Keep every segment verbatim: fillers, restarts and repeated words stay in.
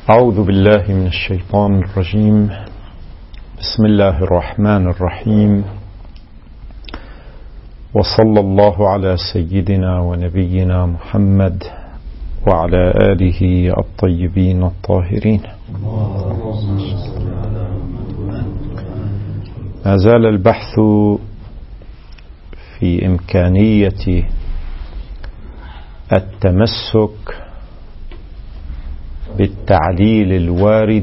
أعوذ بالله من الشيطان الرجيم. بسم الله الرحمن الرحيم، وصلى الله على سيدنا ونبينا محمد وعلى آله الطيبين الطاهرين. ما زال البحث في إمكانية التمسك بالتعليل الوارد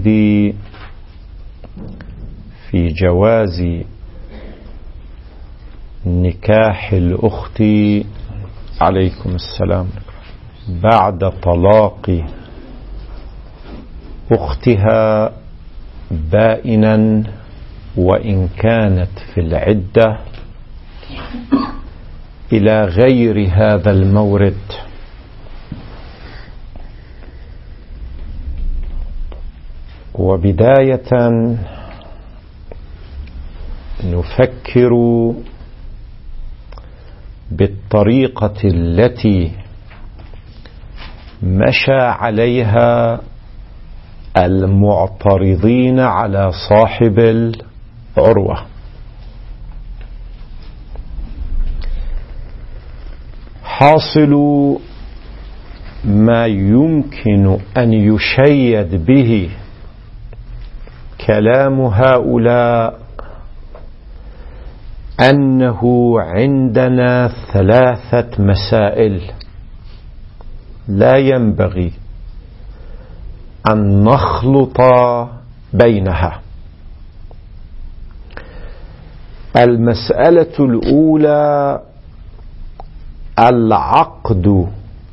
في جواز نكاح الأخت عليكم السلام بعد طلاق أختها بائنا وإن كانت في العدة إلى غير هذا المورد. وبداية نفكر بالطريقة التي مشى عليها المعترضين على صاحب العروة. حاصل ما يمكن أن يشيد به كلام هؤلاء أنه عندنا ثلاثة مسائل لا ينبغي أن نخلط بينها. المسألة الأولى العقد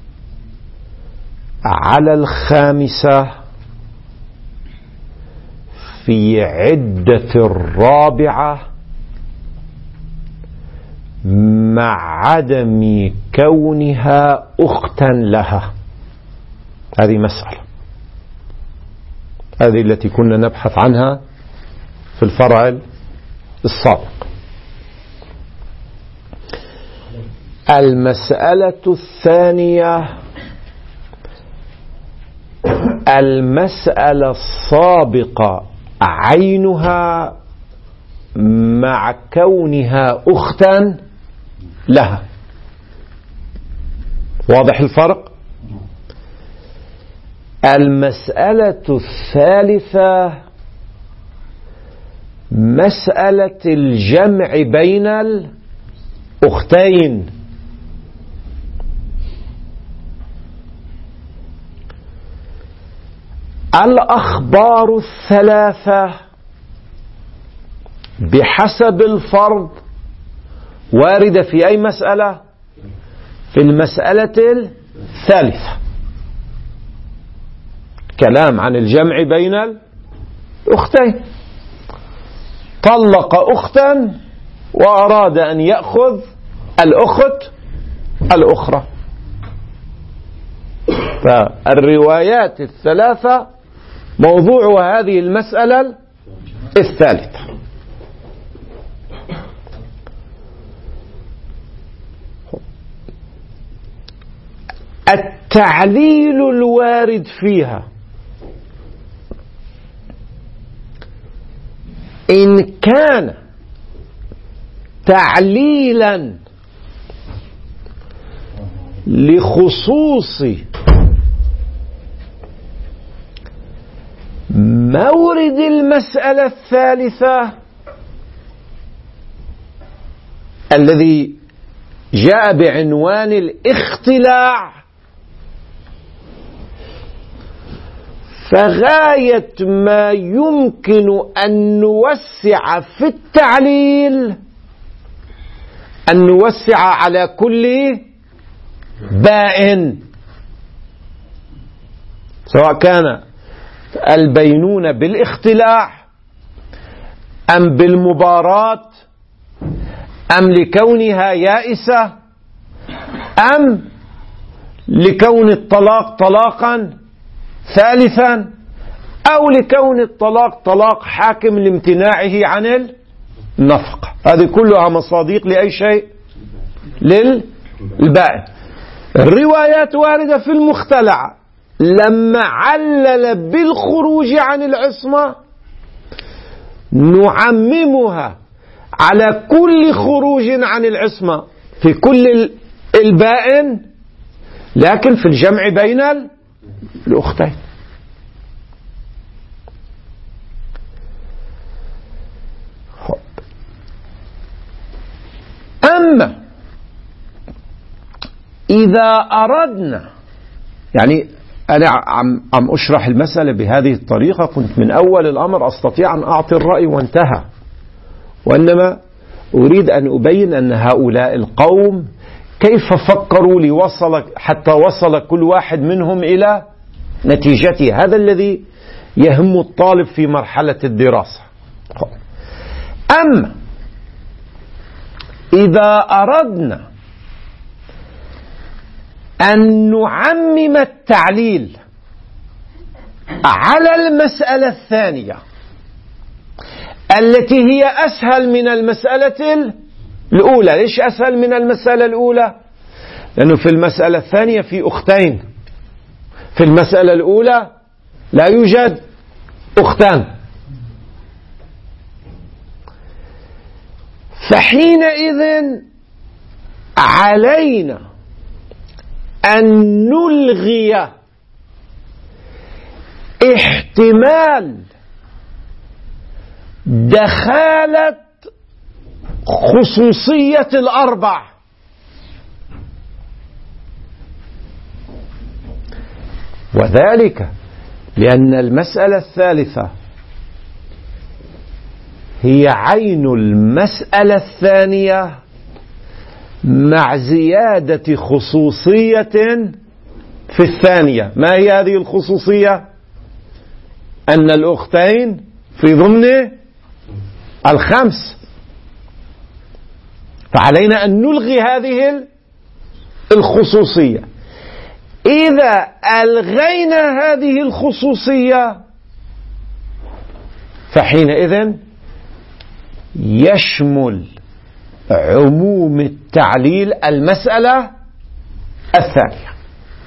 على الخامسة في عدة الرابعة مع عدم كونها أختا لها. هذه مسألة، هذه التي كنا نبحث عنها في الفرع السابق. المسألة الثانية المسألة السابقة عينها مع كونها أختا لها. واضح الفرق؟ المسألة الثالثة مسألة الجمع بين الأختين. الأخبار الثلاثة بحسب الفرض واردة في أي مسألة؟ في المسألة الثالثة. كلام عن الجمع بين الأختين. طلق أختا وأراد أن يأخذ الأخت الأخرى. فالروايات الثلاثة موضوع هذه المسألة الثالثة. التعليل الوارد فيها إن كان تعليلا لخصوص مورد المسألة الثالثة الذي جاء بعنوان الاختلاع، فغاية ما يمكن أن نوسع في التعليل أن نوسع على كل بائن، سواء كان البينونة بالاختلاع أم بالمباراة أم لكونها يائسة أم لكون الطلاق طلاقا ثالثا أو لكون الطلاق طلاق حاكم لامتناعه عن النفقة. هذه كلها مصادق لأي شيء؟ للبائن. الروايات واردة في المختلع لما علل بالخروج عن العصمة نعممها على كل خروج عن العصمة في كل البائن، لكن في الجمع بين الأختين. أما إذا أردنا، يعني أنا عم أشرح المسألة بهذه الطريقة، كنت من أول الأمر أستطيع أن أعطي الرأي وانتهى، وإنما أريد أن أبين أن هؤلاء القوم كيف فكروا لوصل حتى وصل كل واحد منهم إلى نتيجته. هذا الذي يهم الطالب في مرحلة الدراسة. أما إذا أردنا أن نعمم التعليل على المسألة الثانية التي هي أسهل من المسألة الأولى. ليش أسهل من المسألة الأولى؟ لأنه في المسألة الثانية في أختين، في المسألة الأولى لا يوجد أختان. فحينئذ علينا أن نلغي احتمال دخالة خصوصية الأربع، وذلك لأن المسألة الثالثة هي عين المسألة الثانية مع زيادة خصوصية في الثانية. ما هي هذه الخصوصية؟ أن الأختين في ضمن الخمس، فعلينا أن نلغي هذه الخصوصية. إذا ألغينا هذه الخصوصية فحينئذ يشمل عموم التعليل المسألة الثانية.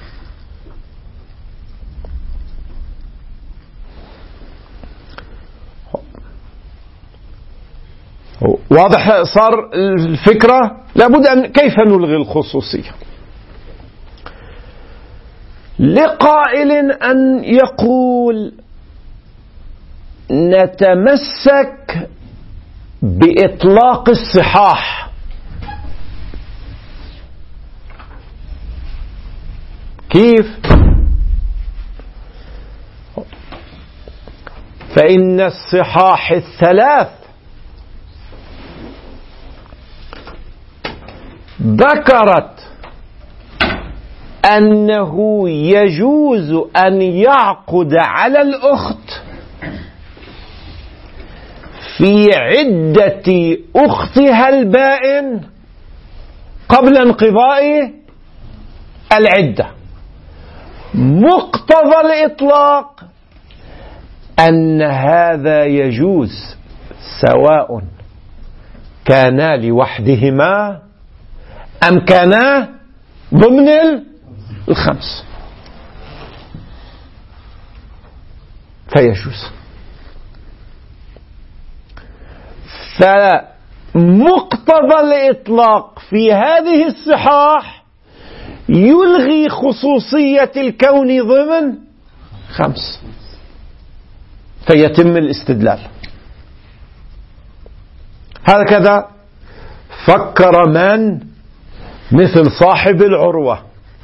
واضح صار الفكرة؟ لابد أن كيف نلغي الخصوصية. لقائل أن يقول نتمسك بإطلاق الصحاح. كيف؟ فإن الصحاح الثلاث ذكرت أنه يجوز أن يعقد على الأخت في عدة أختها البائن قبل انقضاء العدة. مقتضى الإطلاق أن هذا يجوز سواء كانا لوحدهما أم كانا ضمن الخمس، فيجوز. فمقتضى الإطلاق في هذه الصحاح يلغي خصوصية الكون ضمن خمس، فيتم الاستدلال. هكذا فكر من؟ مثل صاحب العروة.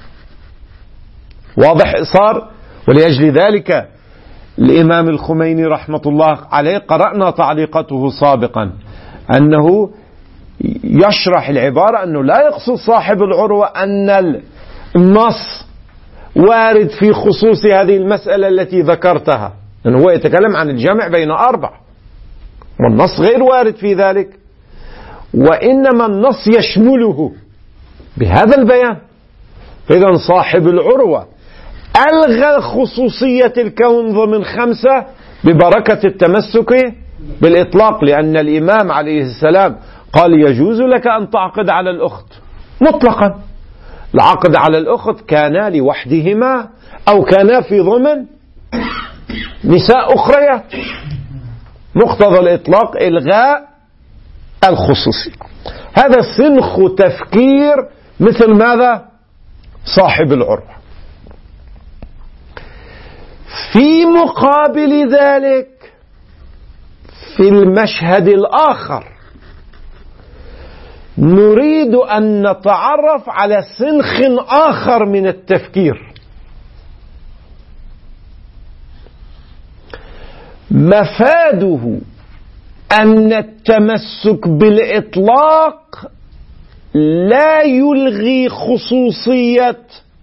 واضح صار؟ ولأجل ذلك الإمام الخميني رحمة الله عليه قرأنا تعليقته سابقا أنه يشرح العبارة أنه لا يقصد صاحب العروة أن النص وارد في خصوص هذه المسألة التي ذكرتها، لأنه هو يتكلم عن الجمع بين أربع والنص غير وارد في ذلك، وإنما النص يشمله بهذا البيان. فإذا صاحب العروة ألغى خصوصية الكون ضمن خمسة ببركة التمسك بالإطلاق، لأن الإمام عليه السلام قال يجوز لك أن تعقد على الأخت مطلقا. العقد على الأخت كان لوحدهما أو كانا في ضمن نساء أخريات. مقتضى الإطلاق إلغاء الخصوصية. هذا سنخ تفكير مثل ماذا؟ صاحب العروة. في مقابل ذلك في المشهد الآخر نريد أن نتعرف على سنخ آخر من التفكير، مفاده أن التمسك بالإطلاق لا يلغي خصوصية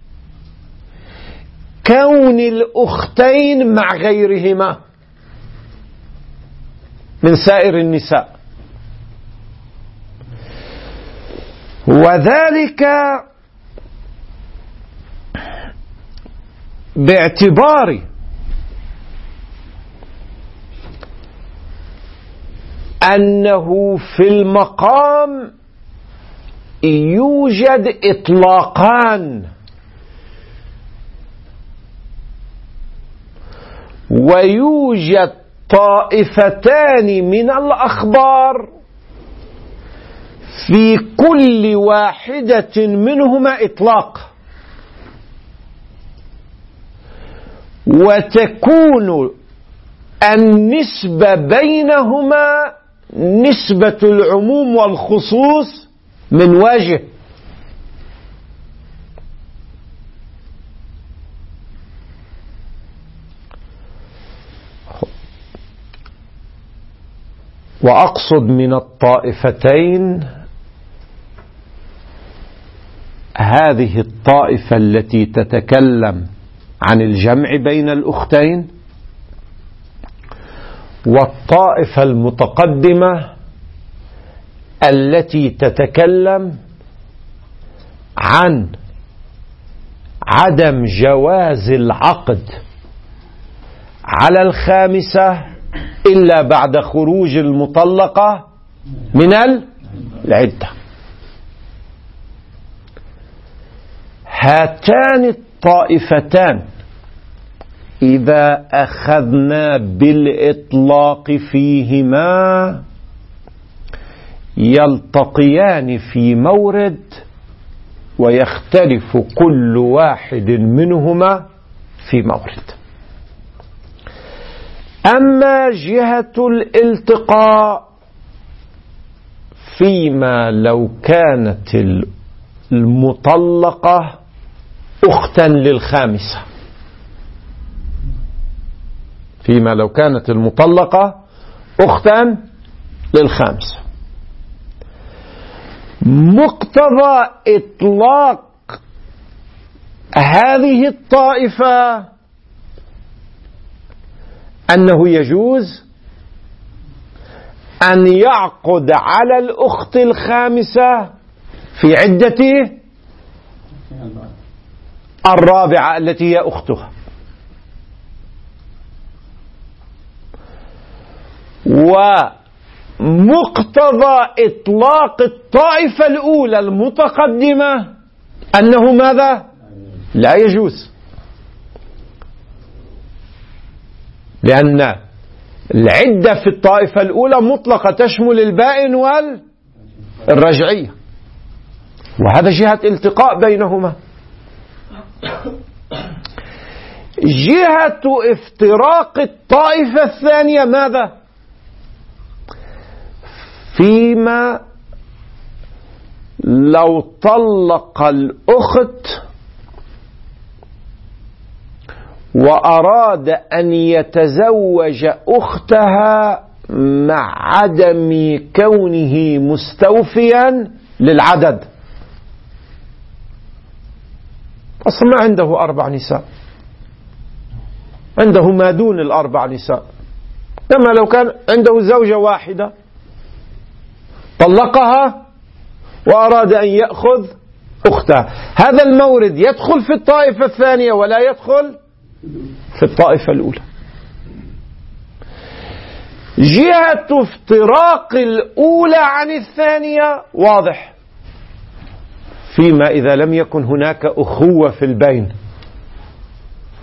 كون الأختين مع غيرهما من سائر النساء، وذلك باعتبار أنه في المقام يوجد إطلاقان ويوجد طائفتان من الأخبار في كل واحدة منهما إطلاق، وتكون النسبة بينهما نسبة العموم والخصوص من وجه. وأقصد من الطائفتين هذه الطائفة التي تتكلم عن الجمع بين الأختين، والطائفة المتقدمة التي تتكلم عن عدم جواز العقد على الخامسة إلا بعد خروج المطلقة من العدة. هاتان الطائفتان إذا أخذنا بالإطلاق فيهما يلتقيان في مورد ويختلف كل واحد منهما في مورد. أما جهة الالتقاء فيما لو كانت المطلقة أختا للخامسة، فيما لو كانت المطلقة أختا للخامسة، مقتضى إطلاق هذه الطائفة أنه يجوز أن يعقد على الأخت الخامسة في عدة الرابعة التي هي أختها، ومقتضى إطلاق الطائفة الأولى المتقدمة أنه ماذا؟ لا يجوز، لأن العدة في الطائفة الأولى مطلقة تشمل البائن والرجعية، وهذا جهة التقاء بينهما. جهة افتراق الطائفة الثانية ماذا؟ فيما لو طلق الأخت وأراد أن يتزوج أختها مع عدم كونه مستوفيا للعدد، أصلا ما عنده أربع نساء، عنده ما دون الأربع نساء، لما لو كان عنده زوجة واحدة طلقها وأراد أن يأخذ أختها، هذا المورد يدخل في الطائفة الثانية ولا يدخل في الطائفة الأولى. جهة افتراق الأولى عن الثانية واضح، فيما إذا لم يكن هناك أخوة في البين،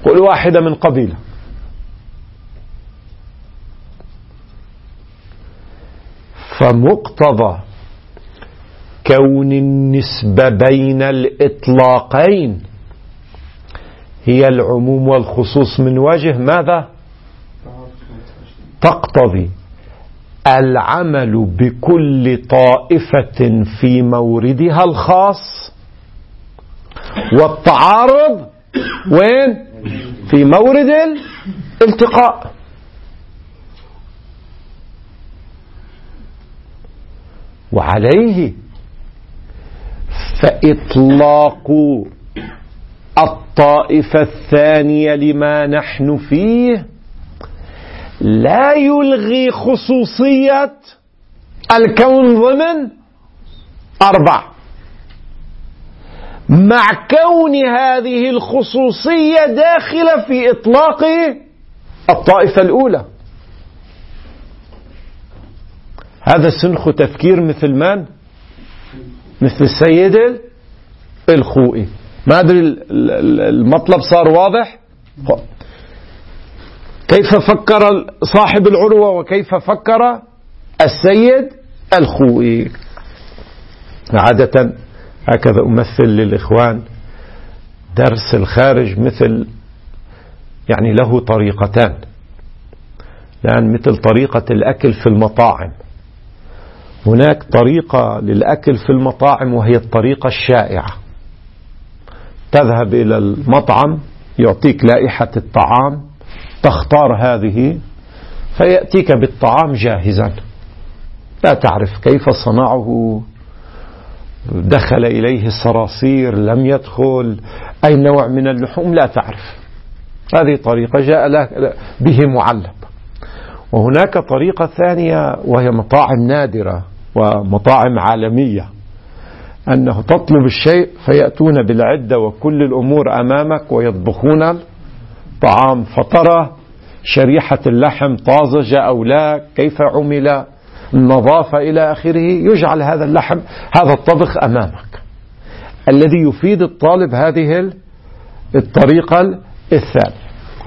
كل واحدة من قبيلة. فمقتضى كون النسبة بين الإطلاقين هي العموم والخصوص من وجه ماذا؟ تقتضي العمل بكل طائفة في موردها الخاص، والتعارض وين؟ في مورد الالتقاء. وعليه فإطلاق الطائفة الثانية لما نحن فيه لا يلغي خصوصية الكون ضمن أربع، مع كون هذه الخصوصية داخلة في إطلاق الطائفة الأولى. هذا سنخ تفكير مثل من؟ مثل السيد الخوئي. ما أدري المطلب صار واضح؟ كيف فكر صاحب العروة وكيف فكر السيد الخوئي. عادة هكذا أمثل للإخوان درس الخارج مثل يعني له طريقتان، لأن مثل طريقة الأكل في المطاعم، هناك طريقة للأكل في المطاعم وهي الطريقة الشائعة. تذهب إلى المطعم يعطيك لائحة الطعام، تختار هذه فيأتيك بالطعام جاهزا، لا تعرف كيف صنعه، دخل إليه الصراصير لم يدخل، أي نوع من اللحوم لا تعرف. هذه طريقة جاء به معلب. وهناك طريقة ثانية وهي مطاعم نادرة ومطاعم عالمية، أنه تطلب الشيء فيأتون بالعدة وكل الأمور أمامك ويطبخون الطعام، فترى شريحة اللحم طازجة أو لا، كيف عمل، النظافة إلى آخره. يجعل هذا اللحم هذا الطبخ أمامك، الذي يفيد الطالب هذه الطريقة الثانية.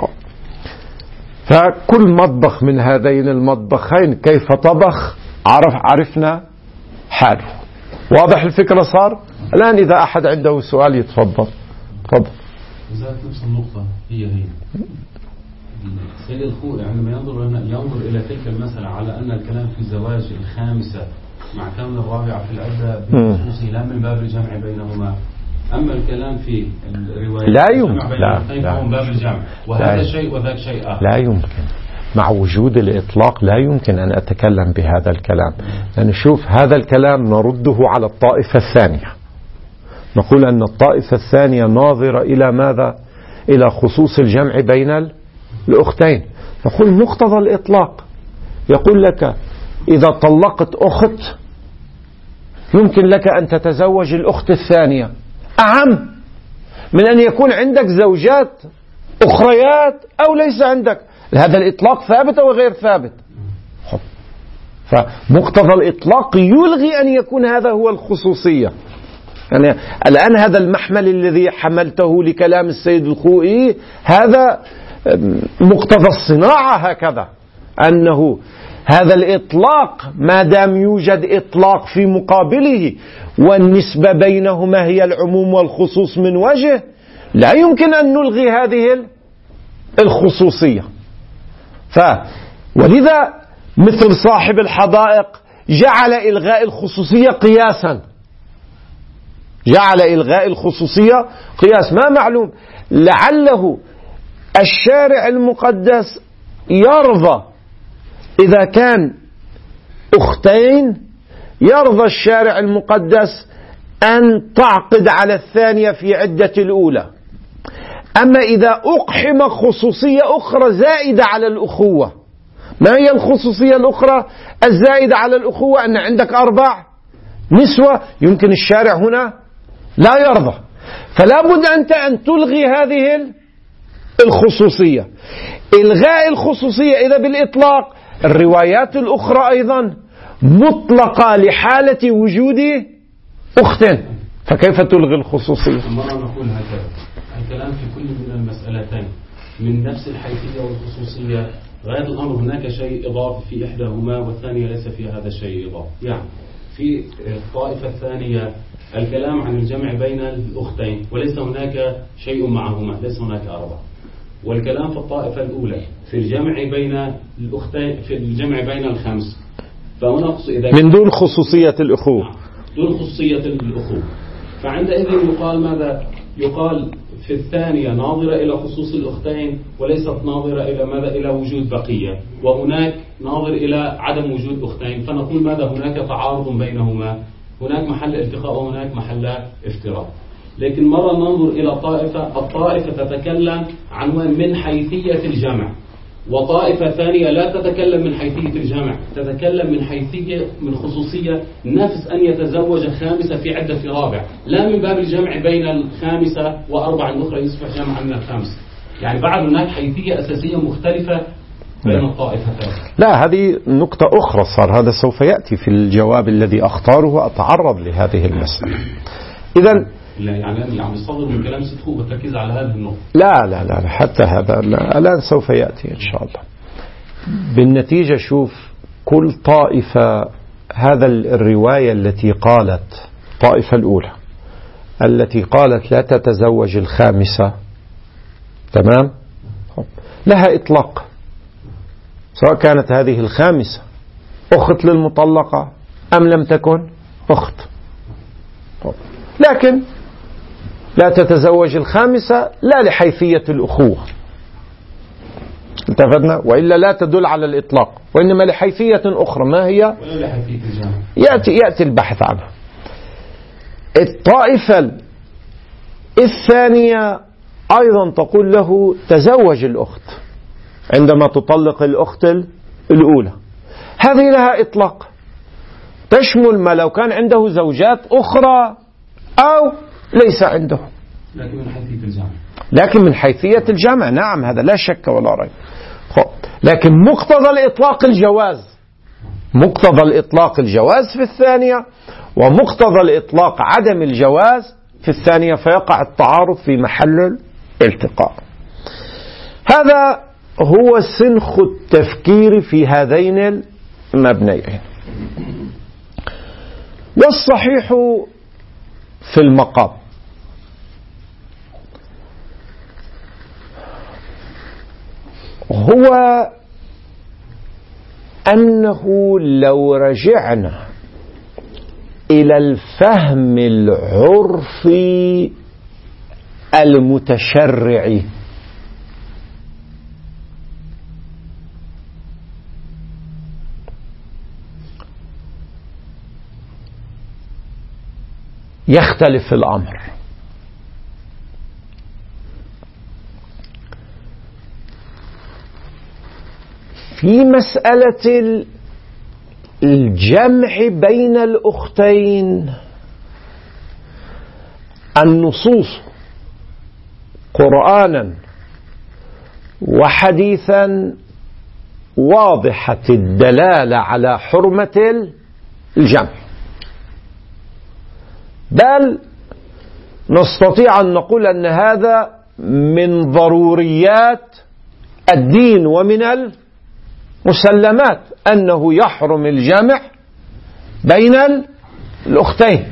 فكل مطبخ من هذين المطبخين كيف طبخ عرف عرفنا حاله. واضح الفكرة صار؟ الآن إذا أحد عنده سؤال يتفضل. تفضل. وزارة نفس النقطة هي هي السيد الخوئي عندما ينظر ينظر إلى تلك المسألة على أن الكلام في الزواج الخامسة مع كون الرابعة في العدة بخصوصه لا من باب الجمع بينهما، أما الكلام في الرواية لا يمكن لا لا من باب الجمع، وهذا شيء وذاك شيء آخر. لا يمكن مع وجود الإطلاق، لا يمكن أن أتكلم بهذا الكلام. لأن شوف هذا الكلام نرده على الطائفة الثانية، نقول أن الطائفة الثانية ناظرة إلى ماذا؟ إلى خصوص الجمع بين الأختين. نقول مقتضى الإطلاق يقول لك إذا طلقت أخت يمكن لك أن تتزوج الأخت الثانية، أهم من أن يكون عندك زوجات أخريات أو ليس عندك. هذا الإطلاق ثابت أو غير ثابت؟ فمقتضى الإطلاق يلغي أن يكون هذا هو الخصوصية. يعني الآن هذا المحمل الذي حملته لكلام السيد الخوئي هذا مقتضى الصناعة، هكذا أنه هذا الإطلاق ما دام يوجد إطلاق في مقابله والنسبة بينهما هي العموم والخصوص من وجه، لا يمكن أن نلغي هذه الخصوصية. ف ولذا مثل صاحب الحدائق جعل إلغاء الخصوصية قياسا، جعل إلغاء الخصوصية قياس. ما معلوم لعله الشارع المقدس يرضى إذا كان أختين، يرضى الشارع المقدس أن تعقد على الثانية في عدة الأولى. أما إذا أقحم خصوصية أخرى زائدة على الأخوة، ما هي الخصوصية الأخرى الزائدة على الأخوة؟ أن عندك أربع نسوة، يمكن الشارع هنا لا يرضى، فلا بد أنت أن تلغي هذه الخصوصية. إلغاء الخصوصية إذا بالإطلاق، الروايات الأخرى أيضا مطلقة لحالة وجود أخت، فكيف تلغي الخصوصية؟ مرة نقول هكذا الكلام في كل من المسألتين من نفس الحيثية والخصوصية، غاية الأمر هناك شيء إضافي في إحداهما والثانية ليس فيها هذا الشيء إضافي. يعني في الطائفة الثانية الكلام عن الجمع بين الأختين وليس هناك شيء معهما، ليس هناك أربعة. والكلام في الطائفة الأولى في الجمع بين الأختين، في الجمع بين الخمس، فهنا إذا من دون خصوصية الأخوة، دون خصوصية الأخوة، فعندئذ يقال ماذا؟ يقال في الثانية ناظرة إلى خصوص الأختين وليست ناظرة إلى ماذا؟ إلى وجود بقية، وهناك ناظر إلى عدم وجود أختين، فنقول ماذا؟ هناك تعارض بينهما، هناك محل التقاء وهناك محل افتراق. لكن مرة ننظر إلى طائفة، الطائفة تتكلم عن من حيثية الجمع، وطائفة ثانية لا تتكلم من حيثية الجمع، تتكلم من حيثية من خصوصية نفس أن يتزوج خامسة في عدة رابع، لا من باب الجمع بين الخامسة وأربع أخرى يصبح جمعا من الخامسة. يعني بعد هناك حيثية أساسية مختلفة بين الطائفتين. لا، هذه نقطة أخرى صار، هذا سوف يأتي في الجواب الذي أختاره، أتعرض لهذه المسألة. إذن لا يعني يعني الصدر من كلام سيد خوء بالتركيز على هذه النقطة. لا لا لا حتى هذا الآن سوف يأتي إن شاء الله. بالنتيجة شوف، كل طائفة، هذا الرواية التي قالت الطائفة الأولى التي قالت لا تتزوج الخامسة، تمام، لها إطلاق، سواء كانت هذه الخامسة أخت للمطلقة أم لم تكن أخت. لكن لا تتزوج الخامسة لا لحيثية الأخوة، انتفدنا، وإلا لا تدل على الإطلاق، وإنما لحيثية أخرى. ما هي؟ يأتي, يأتي البحث عنها. الطائفة الثانية أيضا تقول له تزوج الأخت عندما تطلق الأخت الأولى، هذه لها إطلاق، تشمل ما لو كان عنده زوجات أخرى أو ليس عنده، لكن من حيثية الجمع، لكن من حيثية الجمع نعم، هذا لا شك ولا ريب. لكن مقتضى الإطلاق الجواز، مقتضى الإطلاق الجواز في الثانية، ومقتضى الإطلاق عدم الجواز في الثانية، فيقع التعارض في محل الالتقاء. هذا هو سنخ التفكير في هذين المبنيين. والصحيح في المقام هو أنه لو رجعنا إلى الفهم العرفي المتشرعي يختلف الأمر. في مسألة الجمع بين الأختين، النصوص قرآنا وحديثا واضحة الدلالة على حرمة الجمع، بل نستطيع أن نقول أن هذا من ضروريات الدين ومن المسلمات أنه يحرم الجمع بين الأختين.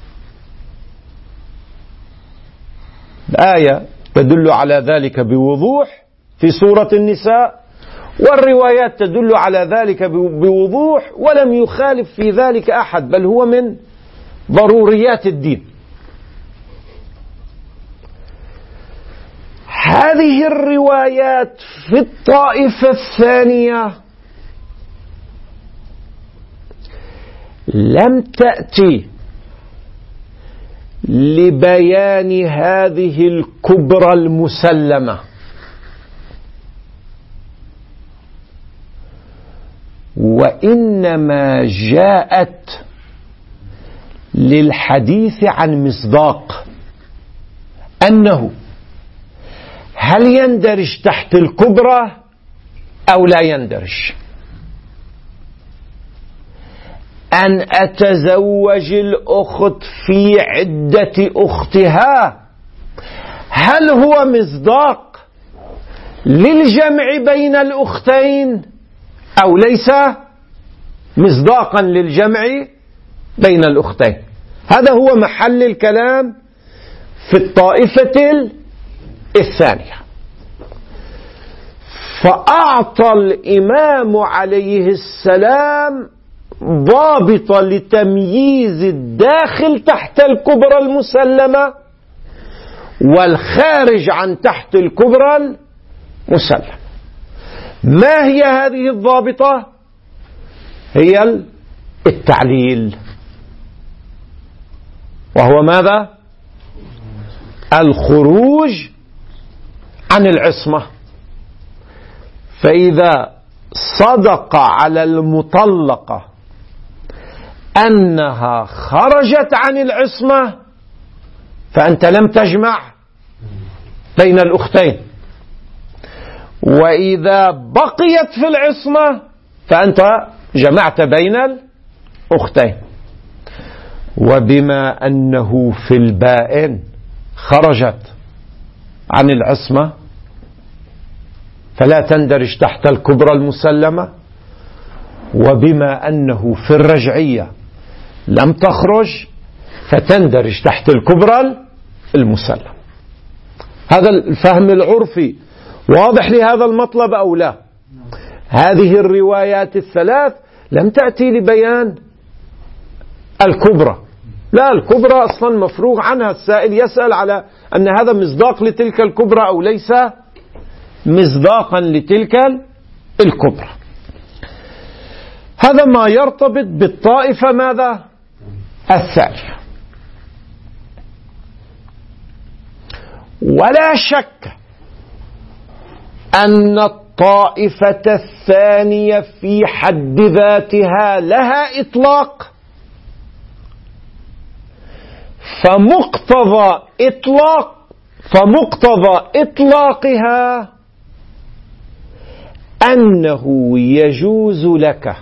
الآية تدل على ذلك بوضوح في سورة النساء، والروايات تدل على ذلك بوضوح، ولم يخالف في ذلك أحد، بل هو من ضروريات الدين. هذه الروايات في الطائفة الثانية لم تأتي لبيان هذه الكبرى المسلمة، وإنما جاءت للحديث عن مصداق أنه هل يندرج تحت الكبرى أو لا يندرج. أن أتزوج الأخت في عدة أختها، هل هو مصداق للجمع بين الأختين أو ليس مصداقا للجمع بين الأختين. هذا هو محل الكلام في الطائفة الثانية. فأعطى الإمام عليه السلام ضابطا لتمييز الداخل تحت الكبرى المسلمة والخارج عن تحت الكبرى المسلمة. ما هي هذه الضابطة؟ هي التعليل، وهو ماذا؟ الخروج عن العصمة. فإذا صدق على المطلقة أنها خرجت عن العصمة فأنت لم تجمع بين الأختين، وإذا بقيت في العصمة فأنت جمعت بين الأختين. وبما أنه في البائن خرجت عن العصمة فلا تندرج تحت الكبرى المسلمة، وبما أنه في الرجعية لم تخرج فتندرج تحت الكبرى المسلمة. هذا الفهم العرفي واضح لهذا المطلب أو لا؟ هذه الروايات الثلاث لم تأتي لبيان الكبرى، لا، الكبرى أصلا مفروغ عنها. السائل يسأل على أن هذا مصداق لتلك الكبرى أو ليس مصداقا لتلك الكبرى. هذا ما يرتبط بالطائفة ماذا؟ الثانية. ولا شك أن الطائفة الثانية في حد ذاتها لها إطلاق، فمقتضى إطلاق فمقتضى إطلاقها أنه يجوز لك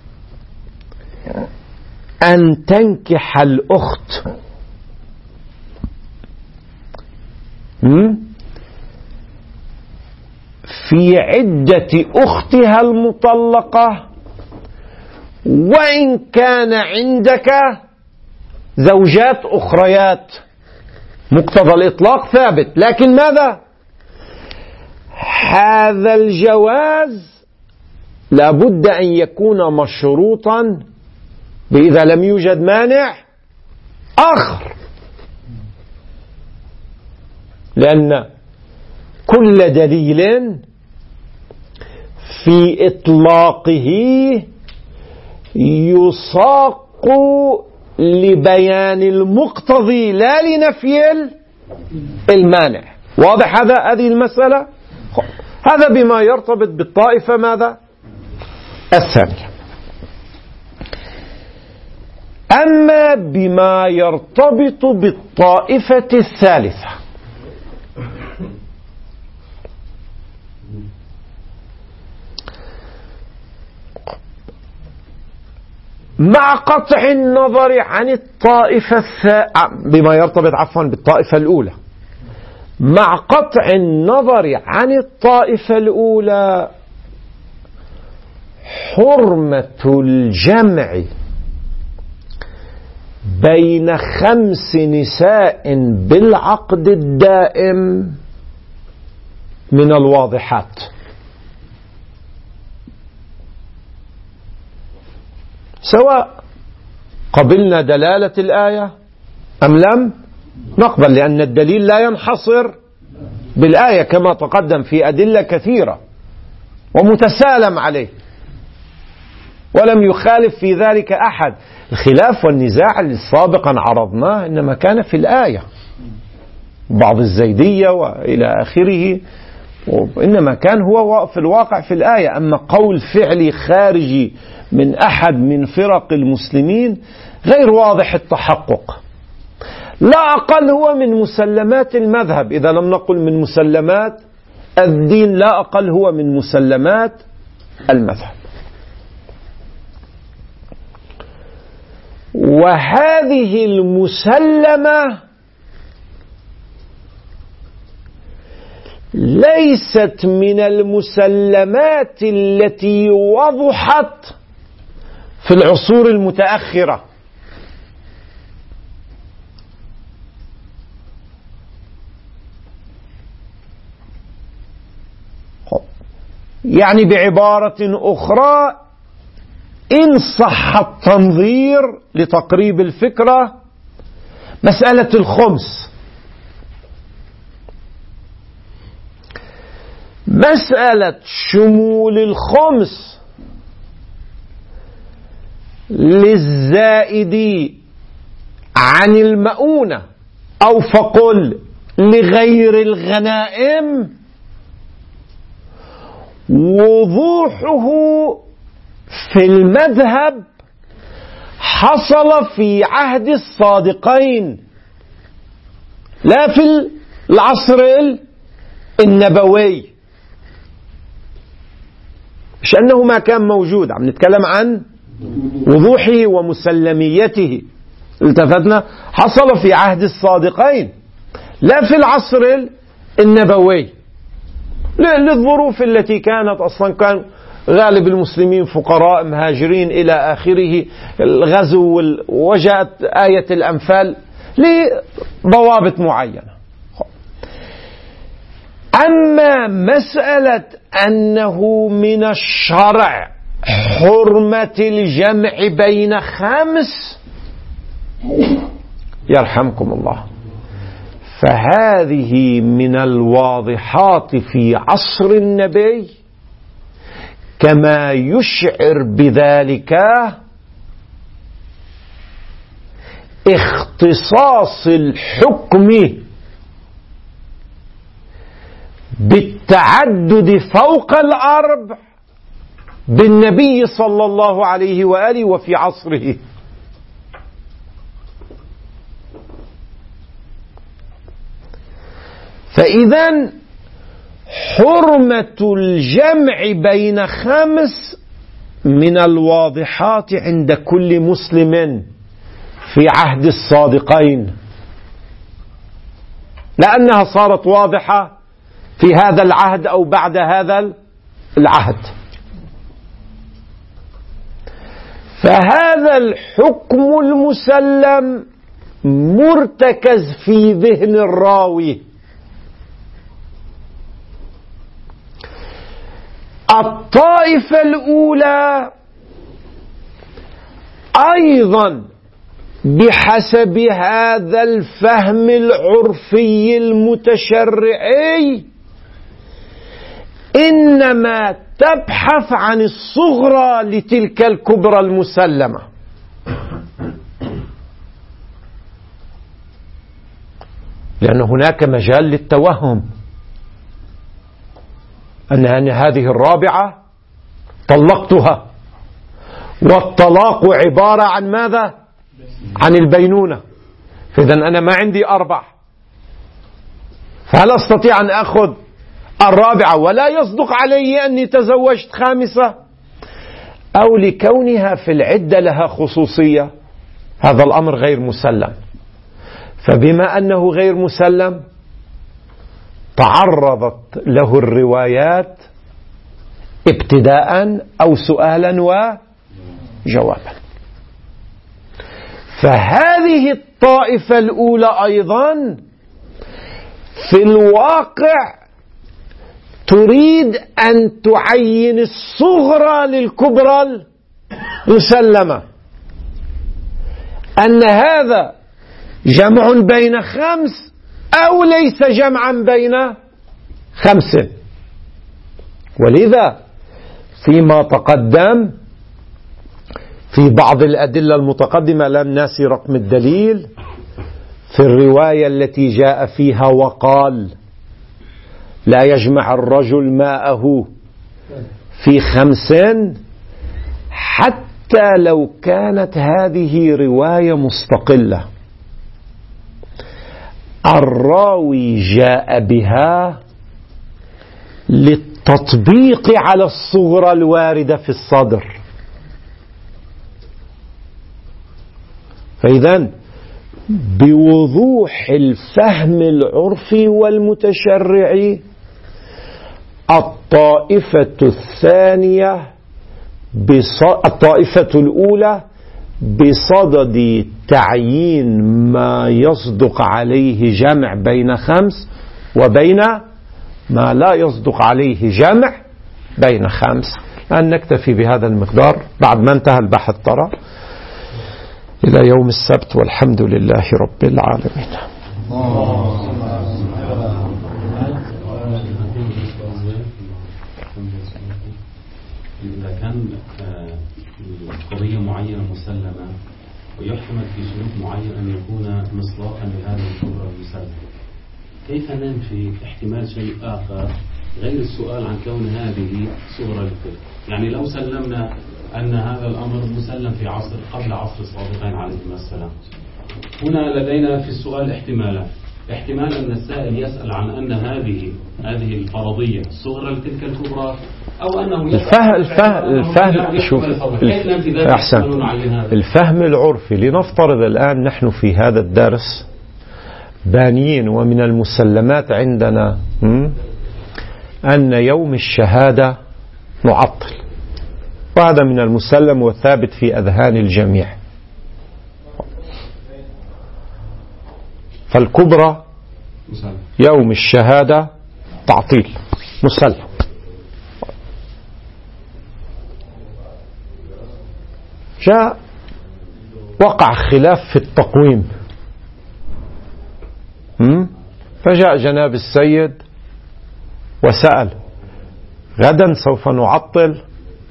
أن تنكح الأخت في عدة أختها المطلقة وإن كان عندك زوجات أخريات. مقتضى الإطلاق ثابت، لكن ماذا؟ هذا الجواز لابد أن يكون مشروطا بإذا لم يوجد مانع آخر، لأن كل دليل في إطلاقه يساق لبيان المقتضي لا لنفي المانع. واضح هذا هذه المسألة؟ هذا بما يرتبط بالطائفة ماذا؟ الثانية. أما بما يرتبط بالطائفة الثالثة مع قطع النظر عن الطائفة الث... بما يرتبط عفوا بالطائفة الأولى مع قطع النظر عن الطائفة الأولى حرمة الجمع بين خمس نساء بالعقد الدائم من الواضحات. سواء قبلنا دلالة الآية أم لم نقبل، لأن الدليل لا ينحصر بالآية كما تقدم في أدلة كثيرة ومتسالم عليه ولم يخالف في ذلك أحد. الخلاف والنزاع اللي سابقا عرضناه إنما كان في الآية، بعض الزيدية وإلى آخره، وإنما كان هو في الواقع في الآية. أما قول فعلي خارجي من أحد من فرق المسلمين غير واضح التحقق، لا أقل هو من مسلمات المذهب، إذا لم نقل من مسلمات الدين لا أقل هو من مسلمات المذهب. وهذه المسلمة ليست من المسلمات التي وضحت في العصور المتأخرة. يعني بعبارة أخرى، إن صح التنظير لتقريب الفكرة، مسألة الخمس مسألة شمول الخمس للزائد عن المؤونة أو فقل لغير الغنائم، وضوحه في المذهب حصل في عهد الصادقين لا في العصر النبوي، مش أنه ما كان موجود، عم نتكلم عن وضوحه ومسلميته. التفتنا حصل في عهد الصادقين لا في العصر النبوي، للظروف التي كانت أصلا. كان غالب المسلمين فقراء مهاجرين إلى آخره، الغزو، وجاءت آية الأنفال لضوابط معينة. أما مسألة أنه من الشرع حرمة الجمع بين خمس، يرحمكم الله، فهذه من الواضحات في عصر النبي، كما يشعر بذلك اختصاص الحكم بالتعدد فوق الأربع بالنبي صلى الله عليه وآله وفي عصره. فإذا حرمة الجمع بين خمس من الواضحات عند كل مسلم في عهد الصادقين، لأنها صارت واضحة في هذا العهد أو بعد هذا العهد. فهذا الحكم المسلم مرتكز في ذهن الراوي. الطائفة الأولى أيضا بحسب هذا الفهم العرفي المتشرعي إنما تبحث عن الصغرى لتلك الكبرى المسلمة، لأن هناك مجال للتوهم أن هذه الرابعة طلقتها، والطلاق عبارة عن ماذا؟ عن البينونة. فإذا أنا ما عندي أربع، فهل أستطيع أن أخذ الرابعة ولا يصدق علي أني تزوجت خامسة؟ أو لكونها في العدة لها خصوصية؟ هذا الأمر غير مسلم. فبما أنه غير مسلم تعرضت له الروايات ابتداء أو سؤالا وجوابا. فهذه الطائفة الأولى أيضا في الواقع تريد أن تعين الصغرى للكبرى المسلمة، أن هذا جمع بين خمس أو ليس جمعا بين خمس. ولذا فيما تقدم في بعض الأدلة المتقدمة، لم ناسي رقم الدليل، في الرواية التي جاء فيها وقال لا يجمع الرجل ماءه في خمس، حتى لو كانت هذه رواية مستقلة الراوي جاء بها للتطبيق على الصغرى الواردة في الصدر. فإذا بوضوح الفهم العرفي والمتشرعي الطائفة الثانية بص... الطائفة الأولى بصدد تعيين ما يصدق عليه جمع بين خمس وبين ما لا يصدق عليه جمع بين خمس. الآن نكتفي بهذا المقدار بعد ما انتهى البحث ترى. إلى يوم السبت والحمد لله رب العالمين. إذا كان قضية معينة مسلمة ويحتمل في سلوك معين أن يكون مصداقا لهذا الكبرى المسلم، كيف ننفي احتمال شيء آخر غير السؤال عن كون هذه صغرى للفقه؟ يعني لو سلمنا أن هذا الأمر مسلم في عصر قبل عصر الصادقين عليهما السلام، هنا لدينا في السؤال احتمالات. احتمال أن السائل يسأل عن أن هذه هذه الفرضية صغرى لتلك الكبرى، أو أنه الفهم الفهم الفهم شوف أحسن الفهم العرفي. لنفترض الآن نحن في هذا الدرس بانيين ومن المسلمات عندنا أن يوم الشهادة معطل، وهذا من المسلم والثابت في أذهان الجميع. فالكبرى يوم الشهادة تعطيل مسلم. جاء وقع خلاف في التقويم، فجاء جناب السيد وسأل غدا سوف نعطل.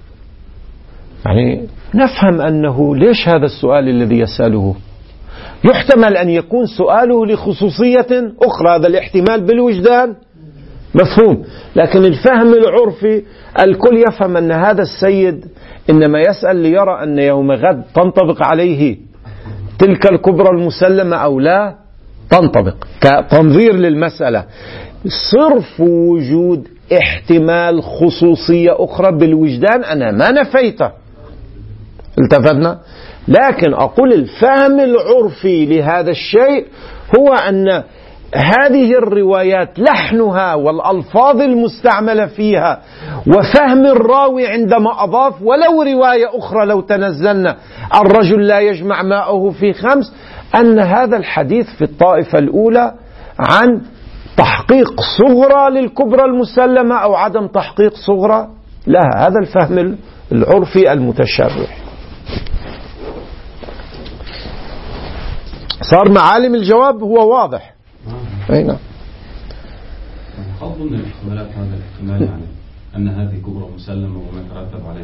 يعني نفهم أنه ليش هذا السؤال الذي يسأله؟ يحتمل أن يكون سؤاله لخصوصية أخرى، هذا الاحتمال بالوجدان مفهوم، لكن الفهم العرفي الكل يفهم أن هذا السيد إنما يسأل ليرى أن يوم غد تنطبق عليه تلك الكبرى المسلمة أو لا تنطبق، كتنظير للمسألة. صرف وجود احتمال خصوصية أخرى بالوجدان أنا ما نفيته، التفتنا، لكن أقول الفهم العرفي لهذا الشيء هو أن هذه الروايات لحنها والألفاظ المستعملة فيها وفهم الراوي عندما أضاف ولو رواية أخرى لو تنزلنا الرجل لا يجمع ماءه في خمس، أن هذا الحديث في الطائفة الأولى عن تحقيق صغرى للكبرى المسلمة أو عدم تحقيق صغرى لها. هذا الفهم العرفي المتشرع. صار معالم الجواب هو واضح. أي نعم. خاصة من الاحتمالات هذا الاحتمال يعني أن هذه كبرى مسلمة وما ترتب عليها